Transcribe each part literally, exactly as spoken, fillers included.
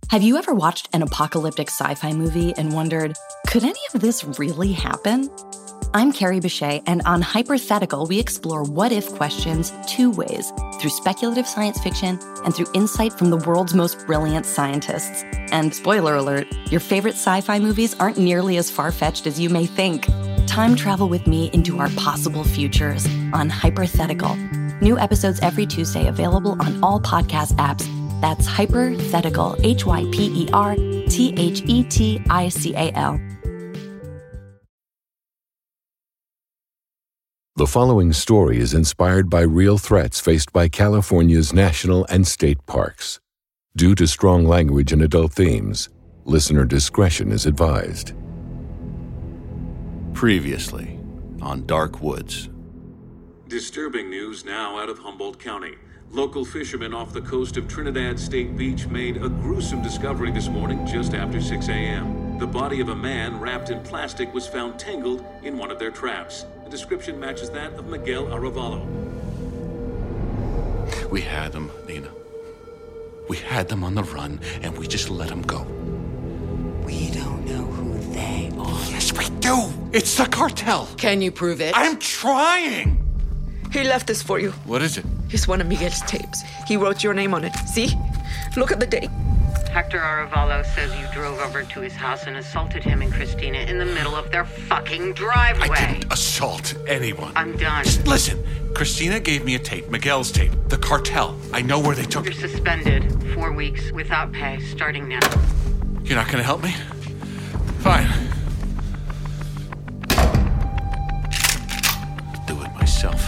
Have you ever watched an apocalyptic sci-fi movie and wondered, could any of this really happen? I'm Carrie Bechet, and on Hypothetical, we explore what-if questions two ways, through speculative science fiction and through insight from the world's most brilliant scientists. And spoiler alert, your favorite sci-fi movies aren't nearly as far-fetched as you may think. Time travel with me into our possible futures on Hypothetical. New episodes every Tuesday available on all podcast apps. That's Hypothetical, H Y P E R T H E T I C A L. The following story is inspired by real threats faced by California's national and state parks. Due to strong language and adult themes, listener discretion is advised. Previously on Dark Woods. Disturbing news now out of Humboldt County. Local fishermen off the coast of Trinidad State Beach made a gruesome discovery this morning just after six a.m. The body of a man wrapped in plastic was found tangled in one of their traps. The description matches that of Miguel Arevalo. We had them, Nina. We had them on the run, and we just let them go. We don't know who they are. Yes, we do! It's the cartel! Can you prove it? I'm trying! He left this for you. What is it? It's one of Miguel's tapes. He wrote your name on it. See? Look at the date. Hector Arevalo says you drove over to his house and assaulted him and Christina in the middle of their fucking driveway. I didn't assault anyone. I'm done. Just listen. Christina gave me a tape, Miguel's tape. The cartel. I know where they took You're it. You're suspended. Four weeks without pay, starting now. You're not gonna help me? Fine. Do it myself.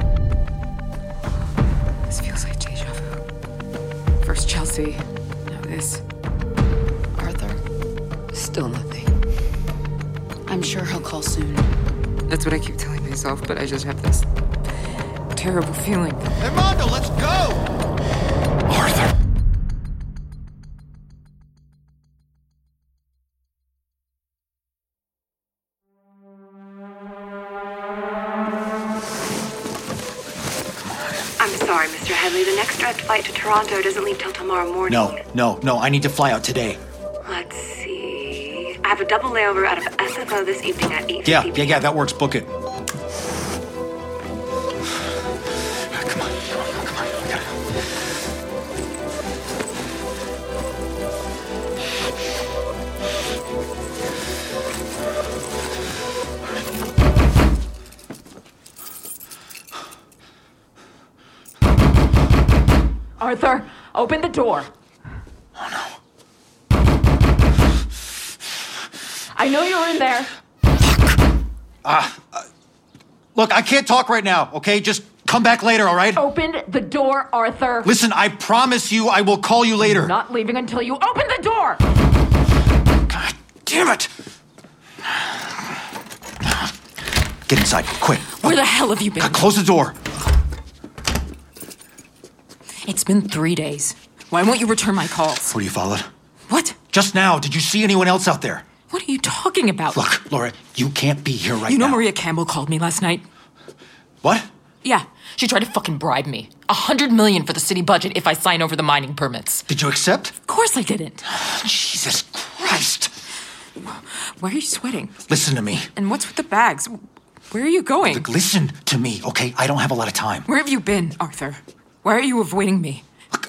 This feels like deja vu. First Chelsea, now this. Arthur? Still nothing. I'm sure he'll call soon. That's what I keep telling myself, but I just have this terrible feeling. Hey, Mondo, let's go! Arthur! Sorry, Mister Headley. The next direct flight to Toronto doesn't leave till tomorrow morning. No, no, no. I need to fly out today. Let's see. I have a double layover out of S F O this evening at eight fifty. Yeah, yeah, yeah. That works. Book it. Come on, come on, come on. We gotta Arthur, open the door. Oh, no. I know you're in there. Ah, uh, uh, look, I can't talk right now, okay? Just come back later, all right? Open the door, Arthur. Listen, I promise you I will call you later. I'm not leaving until you open the door. God damn it. Get inside, quick. Where the hell have you been? God, close the door. It's been three days. Why won't you return my calls? Were you followed? What? Just now, did you see anyone else out there? What are you talking about? Look, Laura, you can't be here right You know now. Maria Campbell called me last night? What? Yeah, she tried to fucking bribe me. A hundred million for the city budget if I sign over the mining permits. Did you accept? Of course I didn't. Jesus Christ. Why are you sweating? Listen to me. And what's with the bags? Where are you going? Look, listen to me, okay? I don't have a lot of time. Where have you been, Arthur? Why are you avoiding me?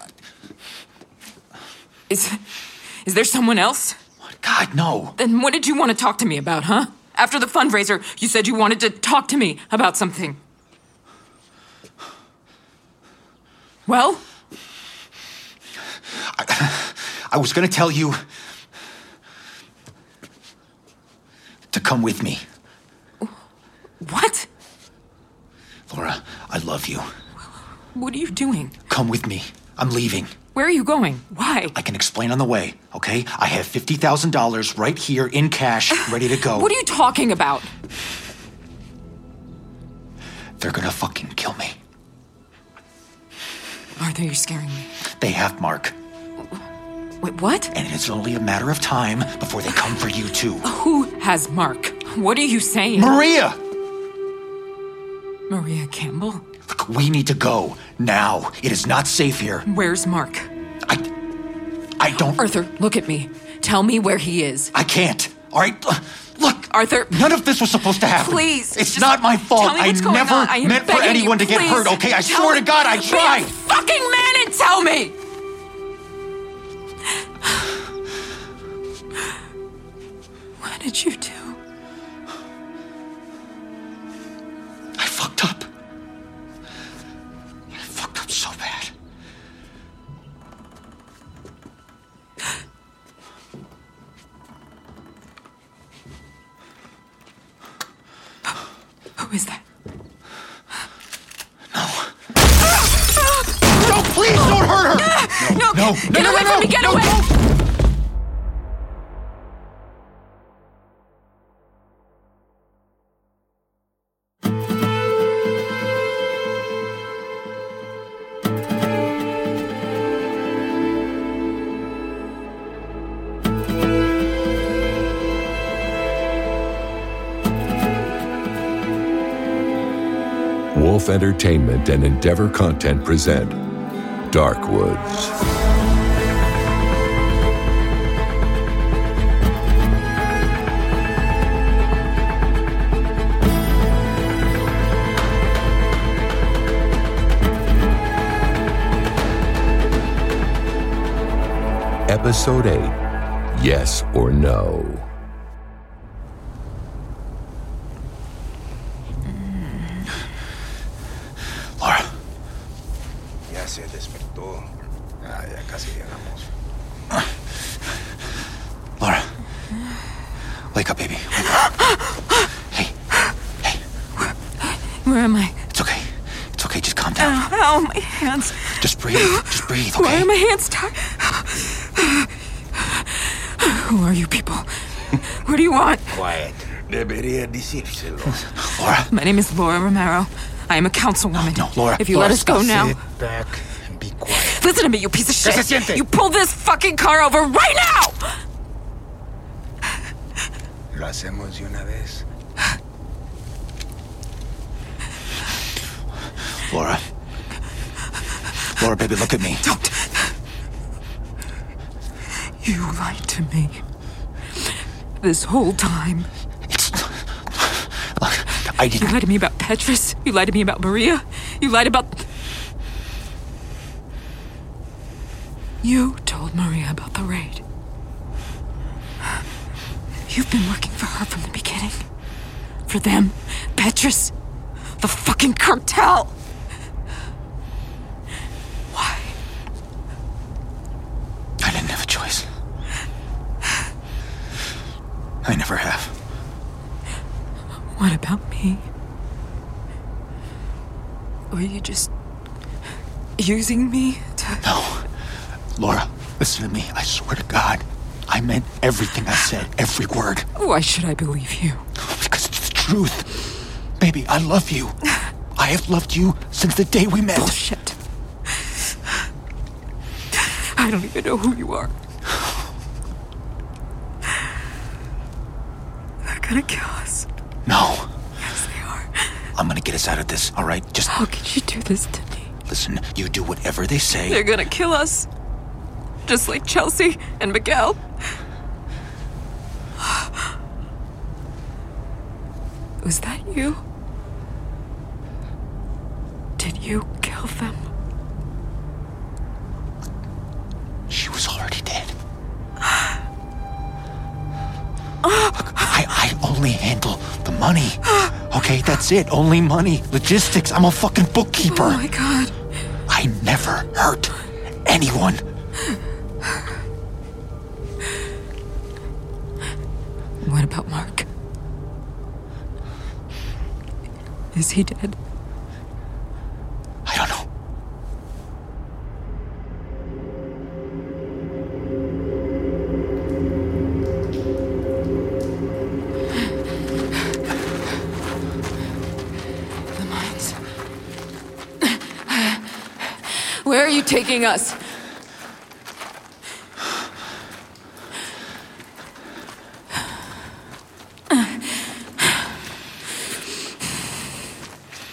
Is, is there someone else? God, no. Then what did you want to talk to me about, huh? After the fundraiser, you said you wanted to talk to me about something. Well? I, I was going to tell you to come with me. What? Laura, I love you. What are you doing? Come with me. I'm leaving. Where are you going? Why? I can explain on the way, okay? I have fifty thousand dollars right here in cash, ready to go. What are you talking about? They're gonna fucking kill me. Arthur, you're scaring me. They have Mark. Wait, what? And it's only a matter of time before they come for you, too. Who has Mark? What are you saying? Maria! Maria Campbell? Look, we need to go. Now. It is not safe here. Where's Mark? I... I don't... Arthur, look at me. Tell me where he is. I can't. All right? Look. Arthur. None of this was supposed to happen. Please. It's not my fault. Tell me what's I going never on. I am meant for begging anyone you, to get please. hurt, okay? I Tell swear me. to God, I tried. Be a fucking man and tell me. What did you do? I fucked up. I fucked up so bad. Who is that? No. No, please don't hurt her! No, no, no, get no, away no, from me, get no, away! No. Wolf Entertainment and Endeavor Content present Dark Woods. Episode eight, Yes or No. Laura. Ya se despertó. Ah, ya casi llegamos. Laura. Wake up, baby. Wake up. Hey. Hey. Where am I? It's okay. It's okay. Just calm down. Ow, ow, my hands. Just breathe. Just breathe, okay? Why are my hands tied? Who are you people? What do you want? Quiet. Debería decírselo. Laura. My name is Laura Romero. I am a councilwoman. No, no, Laura. If you Laura, let us go stop. now. Sit back and be quiet. Listen to me, you piece of shit. ¿Qué se siente? You pull this fucking car over right now! Lo hacemos de una vez. Laura. Laura, baby, look at me. Don't. You lied to me. This whole time. It's... Look, I didn't... You lied to me about Petrus. You lied to me about Maria. You lied about... You told Maria about the raid. You've been working for her from the beginning. For them, Petrus, the fucking cartel. Why? I didn't have a choice. I never have. What about me? Were you just using me to... No. Laura, listen to me. I swear to God, I meant everything I said, every word. Why should I believe you? Because it's the truth. Baby, I love you. I have loved you since the day we met. Bullshit. I don't even know who you are. They're gonna kill us. No. Yes, they are. I'm gonna get us out of this, all right? Just... How could you do this to me? Listen, you do whatever they say. They're gonna kill us. Just like Chelsea and Miguel. Was that you? Did you kill them? She was already dead. Look, I, I only handle the money. Okay, that's it. Only money. Logistics. I'm a fucking bookkeeper. Oh my God. I never hurt anyone. What about Mark? Is he dead? I don't know. The mines. Where are you taking us?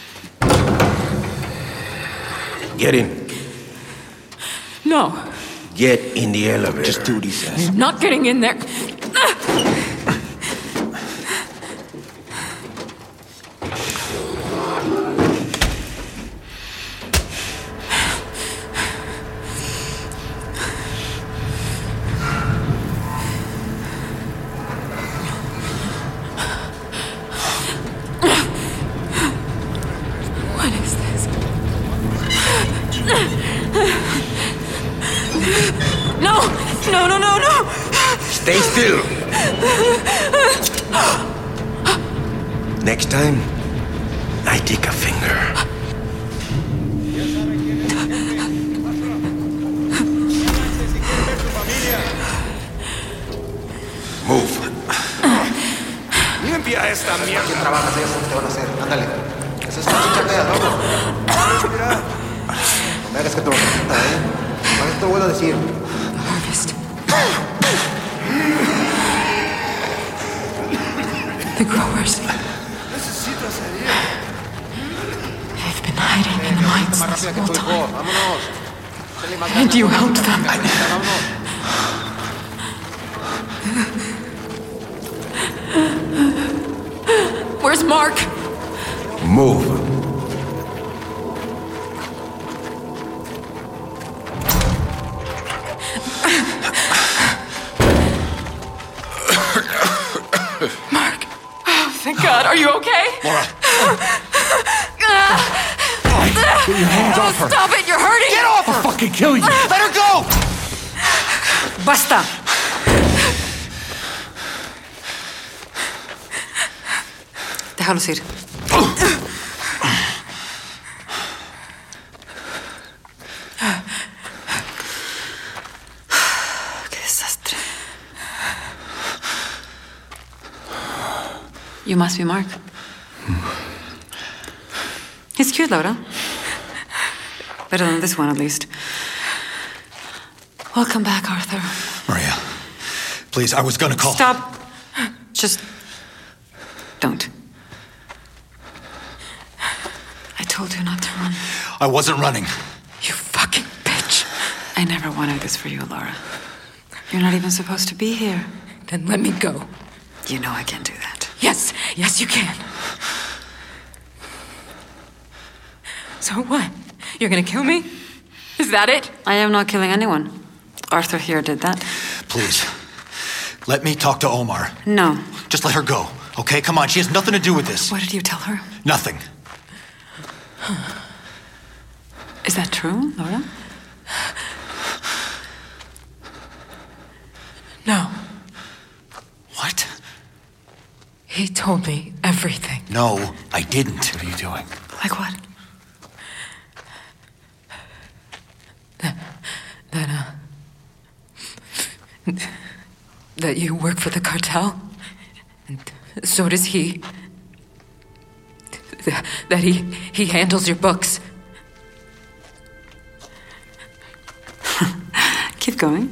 Get in. No. Get in the elevator. Just do what he says. You're not getting in there. What is this? No! No, no, no, no! Stay still. Next time, I take a finger. Move. Limpia esta mierda. ¿Quién trabajas? Ellos te van a hacer. Ándale. Esa es una chicharrea, vamos. Mira. No me hagas que te lo presenta, ¿eh? No, esto voy a decir. The harvest. The growers. They've been hiding in the mines this whole time. And you helped them. Where's Mark? Move. Mark. Oh, thank God. Are you okay? Laura. Get your hands oh, off her. Stop it. You're hurting. Get off her. I'll fucking kill you. Let her go. Basta. Déjalos ir. Qué desastre. You must be Mark. He's cute, Laura. Better than this one, at least. Welcome back, Arthur. Maria, please, I was gonna call. Stop. Just don't. I told you not to run. I wasn't running. You fucking bitch. I never wanted this for you, Laura. You're not even supposed to be here. Then let me go. You know I can't do that. Yes, yes you can. So what? You're gonna kill me? Is that it? I am not killing anyone. Arthur here did that. Please, let me talk to Omar. No. Just let her go, okay? Come on, she has nothing to do with this. What did you tell her? Nothing. Is that true, Laura? No. What? He told me everything. No, I didn't. What are you doing? Like what? That, that, uh... that you work for the cartel? And so does he. That, that he, he handles your books. Keep going.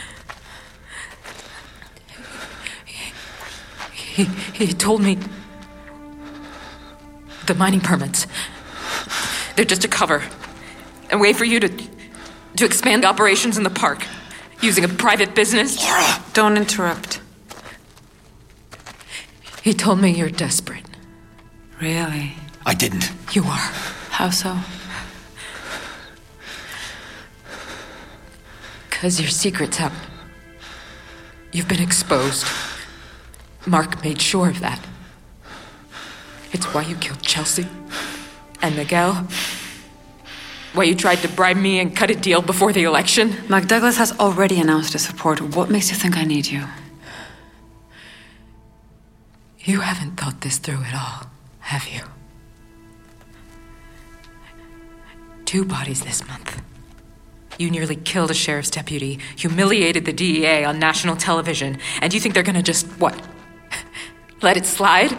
He, he told me the mining permits, they're just a cover. A way for you to to expand operations in the park using a private business. Laura! Don't interrupt. He told me you're desperate. Really? I didn't. You are. How so? Because your secret's out. You've been exposed. Mark made sure of that. It's why you killed Chelsea and Miguel. Why you tried to bribe me and cut a deal before the election. Mark Douglas has already announced his support. What makes you think I need you? You haven't thought this through at all, have you? Two bodies this month. You nearly killed a sheriff's deputy, humiliated the D E A on national television, and you think they're gonna just, what? Let it slide?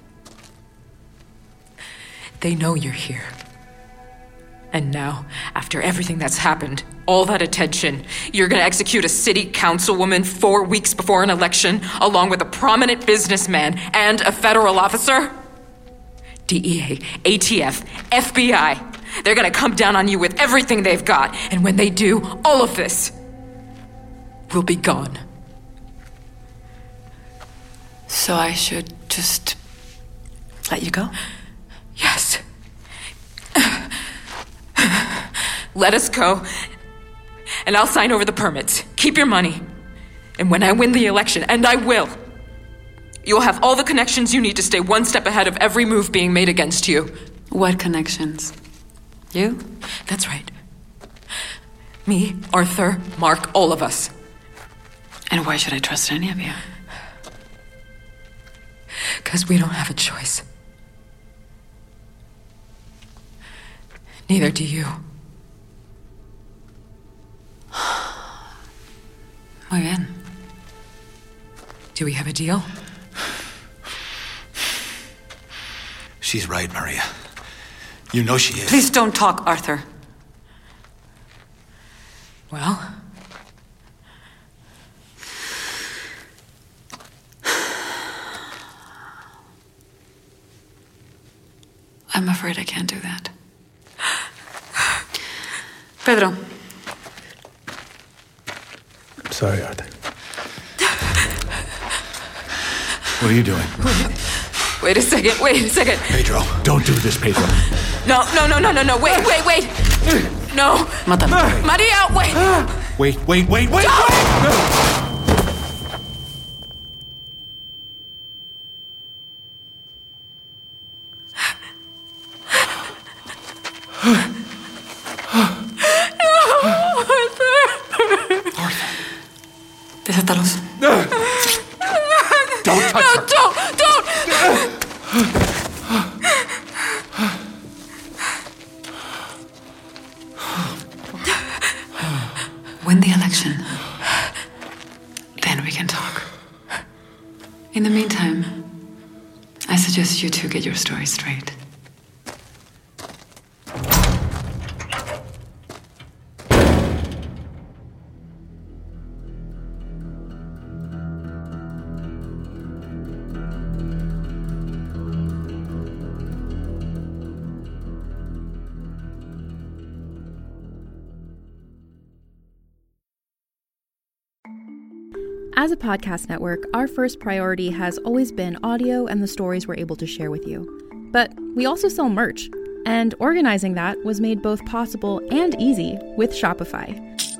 They know you're here. And now, after everything that's happened, all that attention, you're gonna execute a city councilwoman four weeks before an election, along with a prominent businessman and a federal officer? D E A, A T F, F B I. They're gonna come down on you with everything they've got. And when they do, all of this, will be gone. So I should just let you go? Yes. Let us go, and I'll sign over the permits. Keep your money. And when I win the election, and I will, you'll have all the connections you need to stay one step ahead of every move being made against you. What connections? You? That's right. Me, Arthur, Mark, all of us. And why should I trust any of you? Because we don't have a choice. Neither do you. Muy bien. Do we have a deal? She's right, Maria. You know she is. Please don't talk, Arthur. Well? I'm afraid I can't do that. Pedro. I'm sorry, Arthur. What are you doing? Wait, wait a second, wait a second. Pedro, don't do this, Pedro. No, no, no, no, no, no, wait, wait, wait. No. Mátalo. Maria, wait. Wait, wait, wait, wait. Desátalos. Don't touch no, her. Don't, don't. Win the election. Then we can talk. In the meantime, I suggest you two get your story straight. As a podcast network, our first priority has always been audio and the stories we're able to share with you. But we also sell merch, and organizing that was made both possible and easy with Shopify.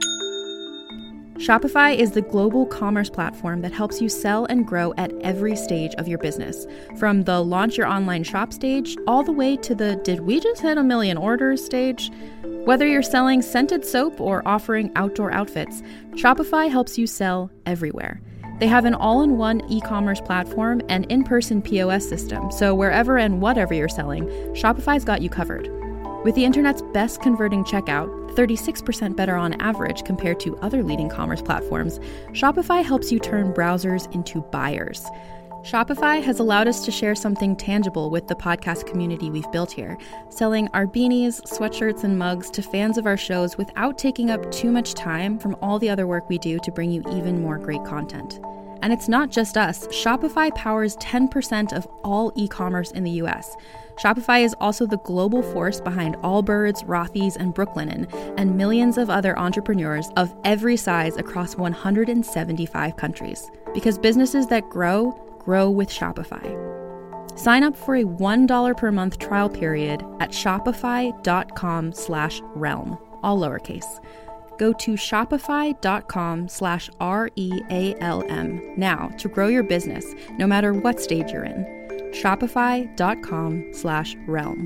Shopify is the global commerce platform that helps you sell and grow at every stage of your business, from the launch your online shop stage all the way to the did we just hit a million orders stage. Whether you're selling scented soap or offering outdoor outfits, Shopify helps you sell everywhere. They have an all-in-one e-commerce platform and in-person P O S system, so wherever and whatever you're selling, Shopify's got you covered. With the internet's best converting checkout, thirty-six percent better on average compared to other leading commerce platforms, Shopify helps you turn browsers into buyers. Shopify has allowed us to share something tangible with the podcast community we've built here, selling our beanies, sweatshirts, and mugs to fans of our shows without taking up too much time from all the other work we do to bring you even more great content. And it's not just us. Shopify powers ten percent of all e-commerce in the U S. Shopify is also the global force behind Allbirds, Rothy's, and Brooklinen, and millions of other entrepreneurs of every size across one hundred seventy-five countries. Because businesses that grow, grow with Shopify. Sign up for a one dollar per month trial period at shopify.com slash realm, all lowercase. Go to shopify.com slash R-E-A-L-M now to grow your business, no matter what stage you're in. Shopify.com slash realm.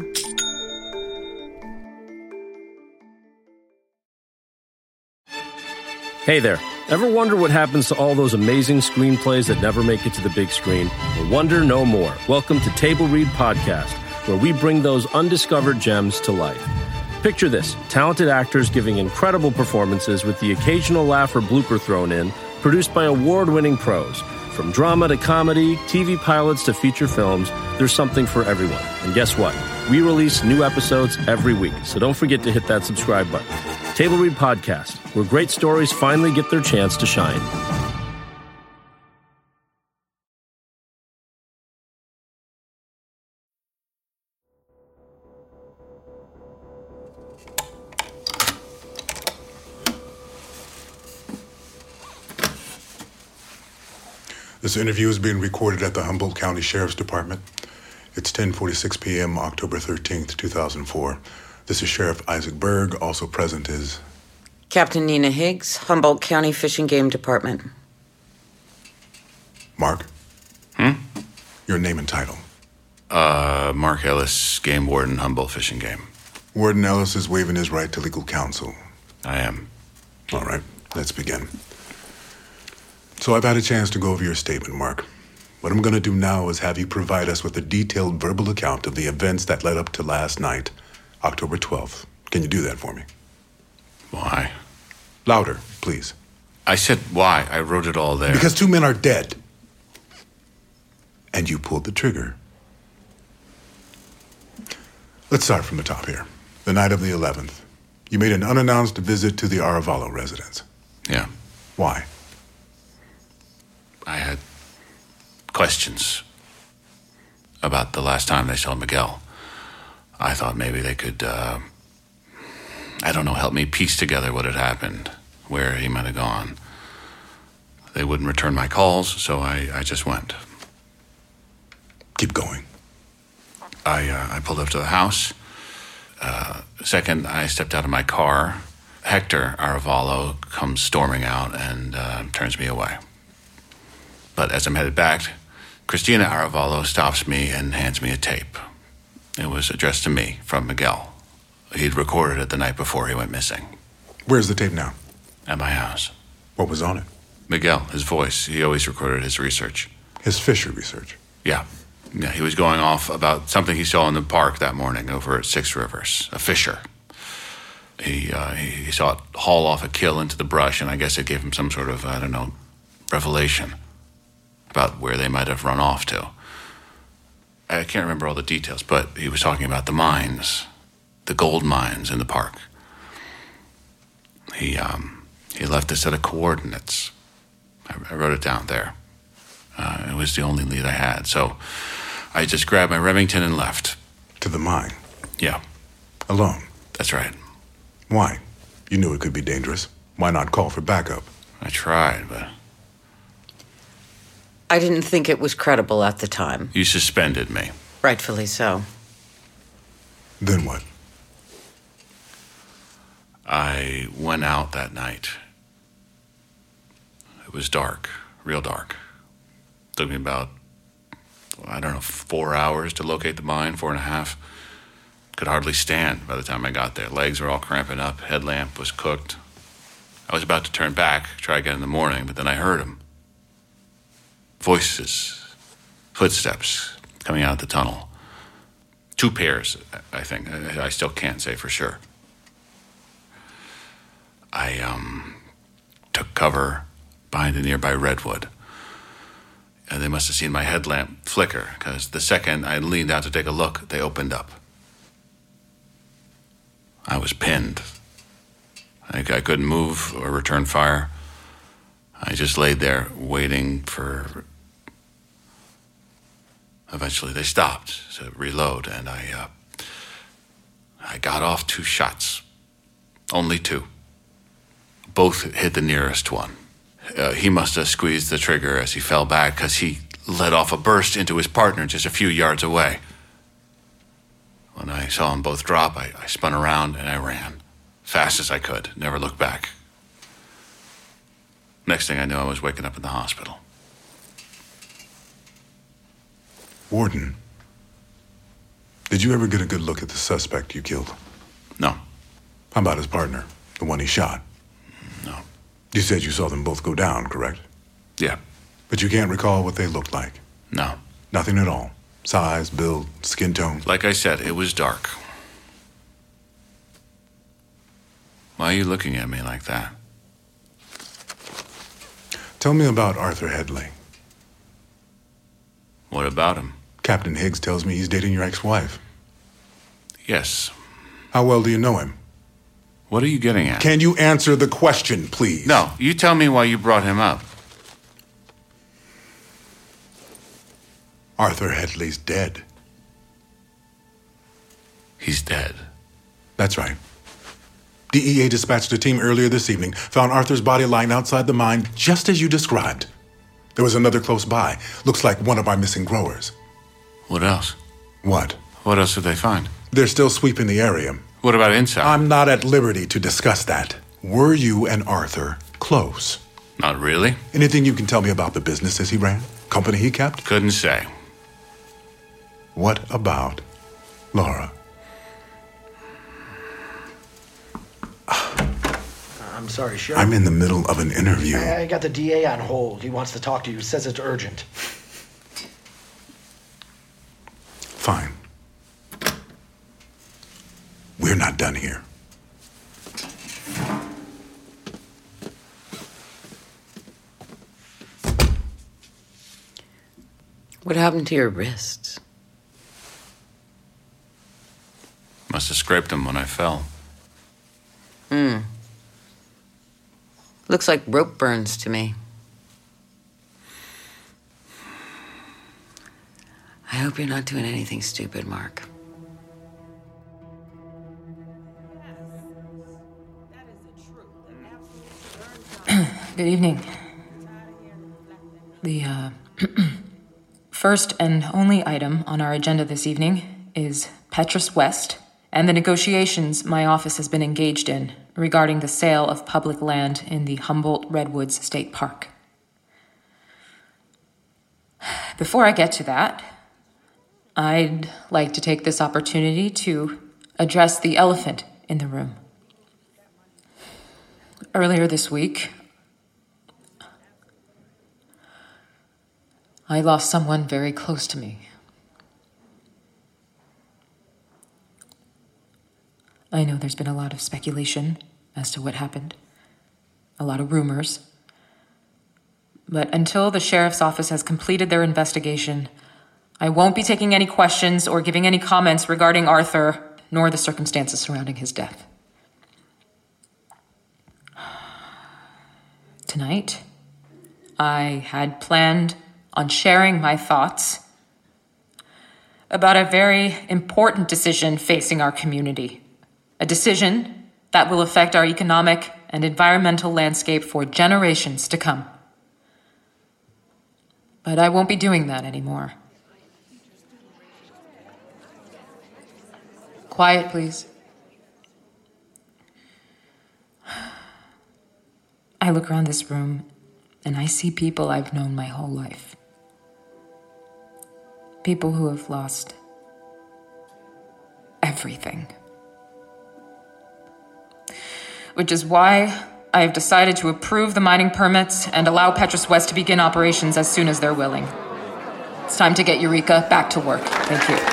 Hey there. Ever wonder what happens to all those amazing screenplays that never make it to the big screen? Well, wonder no more. Welcome to Table Read Podcast, where we bring those undiscovered gems to life. Picture this, talented actors giving incredible performances with the occasional laugh or blooper thrown in, produced by award-winning pros. From drama to comedy, T V pilots to feature films, there's something for everyone. And guess what? We release new episodes every week, so don't forget to hit that subscribe button. Table Read Podcast, where great stories finally get their chance to shine. This interview is being recorded at the Humboldt County Sheriff's Department. It's ten forty-six p.m., October thirteenth, two thousand four. This is Sheriff Isaac Berg. Also present is... Captain Nina Higgs, Humboldt County Fish and Game Department. Mark? Hmm? Your name and title. Uh, Mark Ellis, Game Warden, Humboldt Fish and Game. Warden Ellis is waiving his right to legal counsel. I am. All right, let's begin. So I've had a chance to go over your statement, Mark. What I'm going to do now is have you provide us with a detailed verbal account of the events that led up to last night, October twelfth. Can you do that for me? Why? Louder, please. I said why. I wrote it all there. Because two men are dead. And you pulled the trigger. Let's start from the top here. The night of the eleventh. You made an unannounced visit to the Arevalo residence. Yeah. Why? I had questions about the last time they saw Miguel. I thought maybe they could, uh, I don't know, help me piece together what had happened, where he might have gone. They wouldn't return my calls, so I, I just went. Keep going. I, uh, I pulled up to the house. Uh, second, I stepped out of my car. Hector Arevalo comes storming out and uh, turns me away. But as I'm headed back, Christina Arevalo stops me and hands me a tape. It was addressed to me from Miguel. He'd recorded it the night before he went missing. Where's the tape now? At my house. What was on it? Miguel, his voice. He always recorded his research. His fisher research? Yeah. Yeah, he was going off about something he saw in the park that morning over at Six Rivers. A fisher. He, uh, he, he saw it haul off a kill into the brush, and I guess it gave him some sort of, I don't know, revelation about where they might have run off to. I can't remember all the details, but he was talking about the mines, the gold mines in the park. He um, he left a set of coordinates. I, I wrote it down there. Uh, it was the only lead I had, so I just grabbed my Remington and left. To the mine? Yeah. Alone? That's right. Why? You knew it could be dangerous. Why not call for backup? I tried, but... I didn't think it was credible at the time. You suspended me. Rightfully so. Then what? I went out that night. It was dark, real dark. It took me about, I don't know, four hours to locate the mine, four and a half. Could hardly stand by the time I got there. Legs were all cramping up, headlamp was cooked. I was about to turn back, try again in the morning, but then I heard him. Voices, footsteps coming out of the tunnel. Two pairs, I think. I still can't say for sure. I um, took cover behind a nearby redwood. And they must have seen my headlamp flicker, because the second I leaned out to take a look, they opened up. I was pinned. I, I couldn't move or return fire. I just laid there waiting for... Eventually they stopped to reload, and I, uh, I got off two shots. Only two. Both hit the nearest one. Uh, he must have squeezed the trigger as he fell back, because he let off a burst into his partner just a few yards away. When I saw them both drop, I, I spun around and I ran. Fast as I could, never looked back. Next thing I knew, I was waking up in the hospital. Warden, did you ever get a good look at the suspect you killed? No. How about his partner, the one he shot? No. You said you saw them both go down, correct? Yeah. But you can't recall what they looked like? No. Nothing at all? Size, build, skin tone? Like I said, it was dark. Why are you looking at me like that? Tell me about Arthur Headley. What about him? Captain Higgs tells me he's dating your ex-wife. Yes. How well do you know him? What are you getting at? Can you answer the question, please? No, you tell me why you brought him up. Arthur Headley's dead. He's dead. That's right. D E A dispatched a team earlier this evening, found Arthur's body lying outside the mine, just as you described. There was another close by. Looks like one of our missing growers. What else? What? What else did they find? They're still sweeping the area. What about inside? I'm not at liberty to discuss that. Were you and Arthur close? Not really. Anything you can tell me about the businesses he ran? Company he kept? Couldn't say. What about Laura? I'm sorry, Sheriff. I'm in the middle of an interview. I, I got the D A on hold. He wants to talk to you. Says it's urgent. Fine. We're not done here. What happened to your wrists? Must have scraped them when I fell. Hmm. Looks like rope burns to me. I hope you're not doing anything stupid, Mark. Good evening. The, uh, first and only item on our agenda this evening is Petrus West and the negotiations my office has been engaged in regarding the sale of public land in the Humboldt Redwoods State Park. Before I get to that, I'd like to take this opportunity to address the elephant in the room. Earlier this week, I lost someone very close to me. I know there's been a lot of speculation as to what happened, a lot of rumors. But until the sheriff's office has completed their investigation, I won't be taking any questions or giving any comments regarding Arthur, nor the circumstances surrounding his death. Tonight, I had planned on sharing my thoughts about a very important decision facing our community. A decision that will affect our economic and environmental landscape for generations to come. But I won't be doing that anymore. Quiet, please. I look around this room and I see people I've known my whole life. People who have lost everything. Which is why I have decided to approve the mining permits and allow Petrus West to begin operations as soon as they're willing. It's time to get Eureka back to work. Thank you.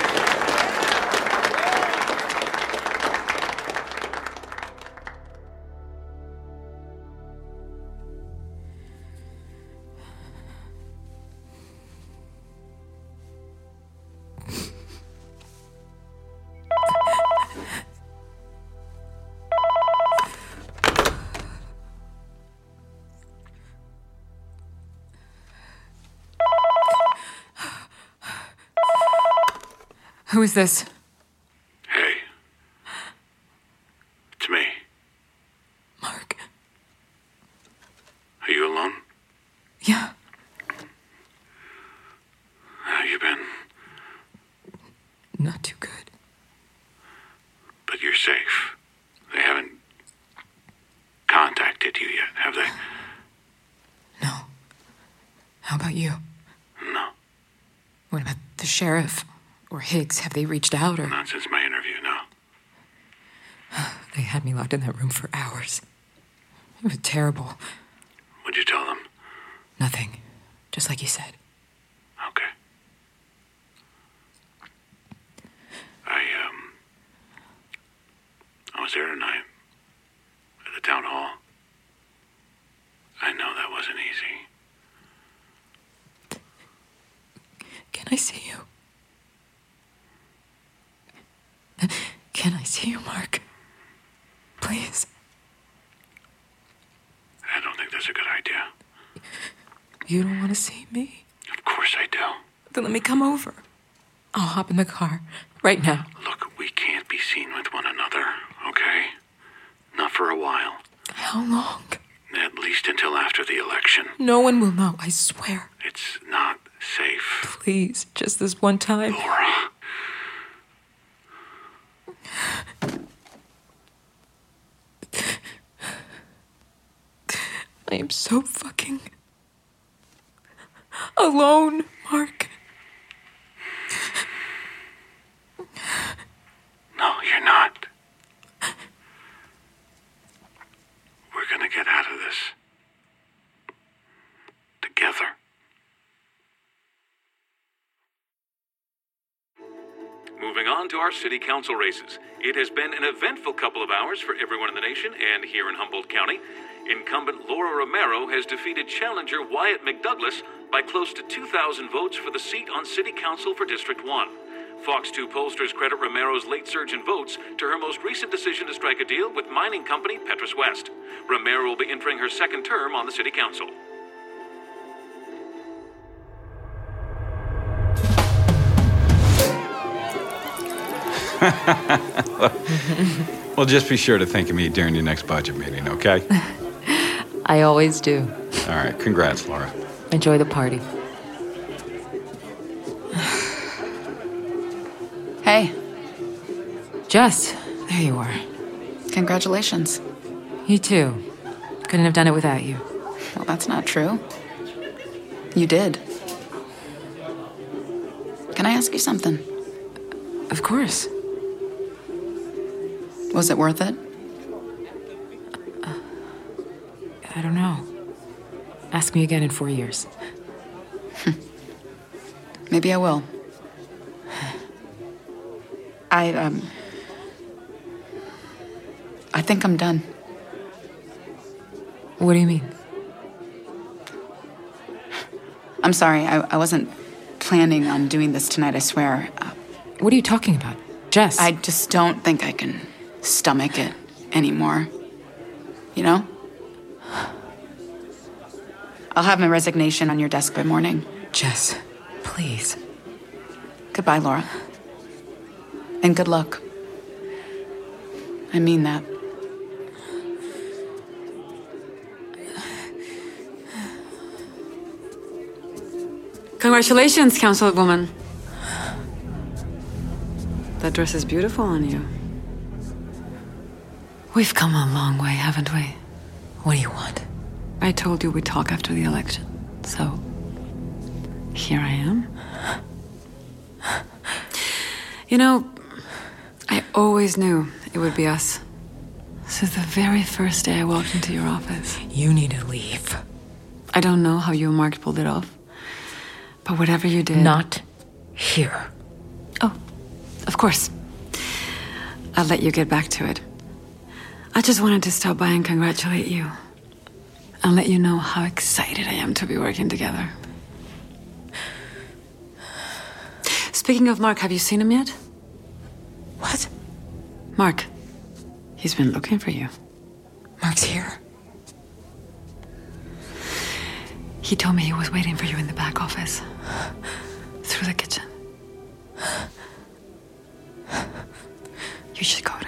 Who is this? Hey. It's me. Mark. Are you alone? Yeah. How you been? Not too good. But you're safe. They haven't contacted you yet, have they? No. How about you? No. What about the sheriff? Or Higgs, have they reached out or? Not since my interview, no. They had me locked in that room for hours. It was terrible. What'd you tell them? Nothing. Just like you said. Okay. I, um... I was there tonight. At the town hall. I know that wasn't easy. Can I see you? Can I see you, Mark? Please. I don't think that's a good idea. You don't want to see me? Of course I do. Then let me come over. I'll hop in the car right now. Look, we can't be seen with one another, okay? Not for a while. How long? At least until after the election. No one will know, I swear. Please, just this one time. Laura. I am so fucking alone, Mark. No, you're not. We're gonna get out of this. Together. Moving on to our city council races. It has been an eventful couple of hours for everyone in the nation and here in Humboldt County. Incumbent Laura Romero has defeated challenger Wyatt McDouglas by close to two thousand votes for the seat on City Council for District one. Fox two pollsters credit Romero's late surge in votes to her most recent decision to strike a deal with mining company Petrus West. Romero will be entering her second term on the City Council. Well, just be sure to think of me during your next budget meeting, okay? I always do. All right, congrats, Laura. Enjoy the party. Hey. Jess, there you are. Congratulations. You too. Couldn't have done it without you. Well, that's not true. You did. Can I ask you something? Of course. Was it worth it? Uh, I don't know. Ask me again in four years. Maybe I will. I, um... I think I'm done. What do you mean? I'm sorry, I, I wasn't planning on doing this tonight, I swear. Uh, what are you talking about? Jess? I just don't think I can stomach it anymore. You know? I'll have my resignation on your desk by morning. Jess, please. Goodbye, Laura. And good luck. I mean that. Congratulations, Councilwoman. That dress is beautiful on you. We've come a long way, haven't we? What do you want? I told you we'd talk after the election, so here I am. You know, I always knew it would be us. Since the very first day I walked into your office. You need to leave. I don't know how you and Mark pulled it off, but whatever you did... Not here. Oh, of course. I'll let you get back to it. I just wanted to stop by and congratulate you. And let you know how excited I am to be working together. Speaking of Mark, have you seen him yet? What? Mark. He's been looking for you. Mark's here. He told me he was waiting for you in the back office. Through the kitchen. You should go to him.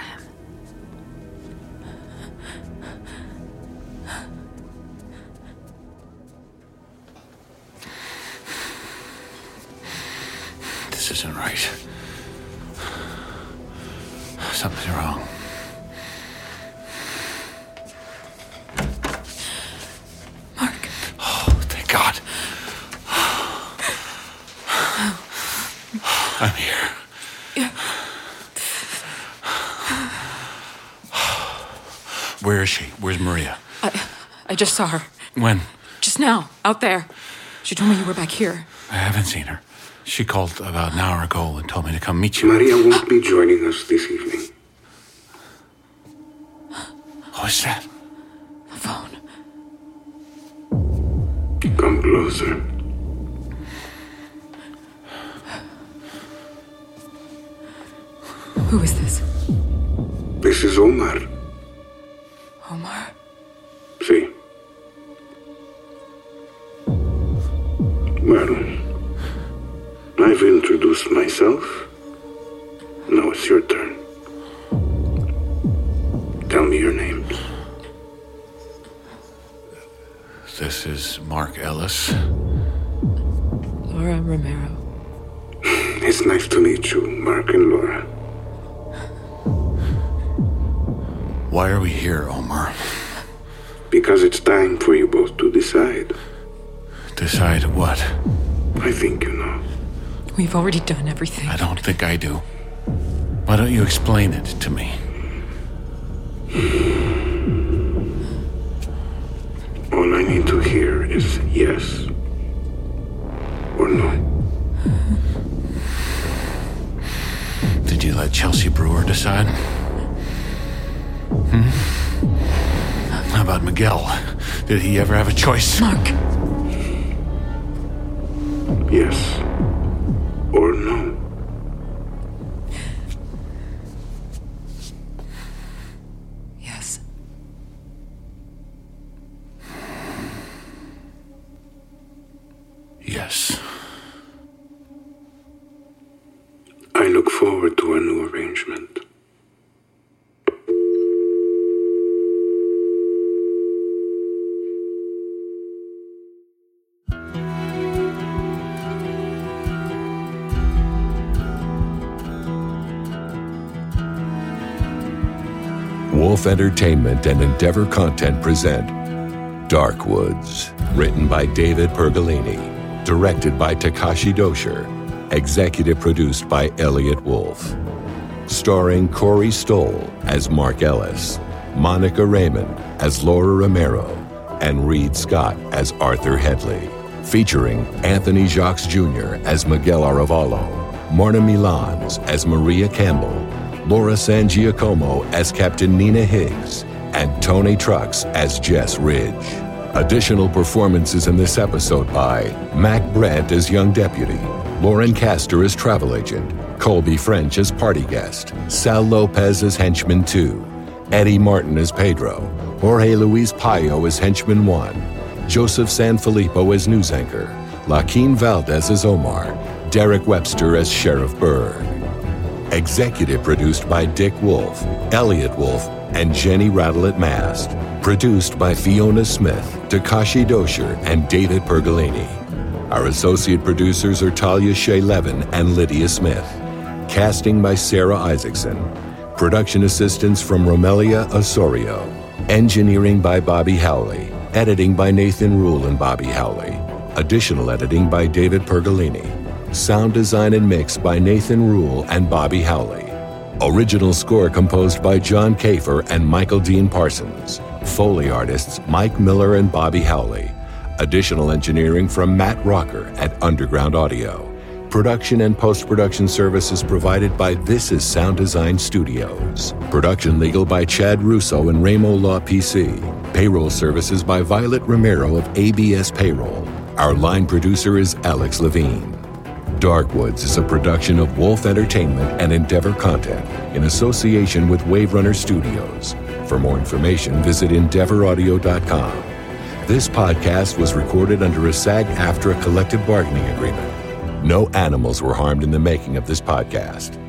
This isn't right. Something's wrong. Mark. Oh, thank God. I'm here. Yeah. Where is she? Where's Maria? I, I just saw her. When? Just now, out there. She told me you were back here. I haven't seen her. She called about an hour ago and told me to come meet you. Maria won't be joining us this evening. What's that? The phone. Come closer. Who is this? This is Omar. Omar? Sí. Well, I've introduced myself. Now it's your turn. Tell me your names. This is Mark Ellis. Laura Romero. It's nice to meet you, Mark and Laura. Why are we here, Omar? Because it's time for you both to decide. Decide what? I think you know. We've already done everything. I don't think I do. Why don't you explain it to me? All I need to hear is yes or no. Did you let Chelsea Brewer decide? Hmm? How about Miguel? Did he ever have a choice? Mark. Yes or no. Yes. Yes. I look forward to a new arrangement. Wolf Entertainment and Endeavor Content present Dark Woods, written by David Pergolini, directed by Takashi Dosher, executive produced by Elliot Wolf. Starring Corey Stoll as Mark Ellis, Monica Raymond as Laura Romero, and Reed Scott as Arthur Headley. Featuring Anthony Jacques Junior as Miguel Arevalo, Marna Milans as Maria Campbell, Laura San Giacomo as Captain Nina Higgs, and Tony Trucks as Jess Ridge. Additional performances in this episode by Mac Brent as Young Deputy, Lauren Castor as Travel Agent, Colby French as Party Guest, Sal Lopez as Henchman two, Eddie Martin as Pedro, Jorge Luis Payo as Henchman one, Joseph Sanfilippo as News Anchor, Joaquin Valdez as Omar, Derek Webster as Sheriff Berg. Executive produced by Dick Wolf, Elliot Wolf, and Jenny Rattlet Mast. Produced by Fiona Smith, Takashi Dosher, and David Pergolini. Our associate producers are Talia Shea Levin and Lydia Smith. Casting by Sarah Isaacson. Production assistance from Romelia Osorio. Engineering by Bobby Howley. Editing by Nathan Rule and Bobby Howley. Additional editing by David Pergolini. Sound design and mix by Nathan Rule and Bobby Howley. Original score composed by John Kafer and Michael Dean Parsons. Foley artists Mike Miller and Bobby Howley. Additional engineering from Matt Rocker at Underground Audio. Production and post-production services provided by This Is Sound Design Studios. Production legal by Chad Russo and Ramo Law P C. Payroll services by Violet Romero of A B S Payroll. Our line producer is Alex Levine. Dark Woods is a production of Wolf Entertainment and Endeavor Content in association with Wave Runner Studios. For more information, visit endeavor audio dot com. This podcast was recorded under a SAG-AFTRA collective bargaining agreement. No animals were harmed in the making of this podcast.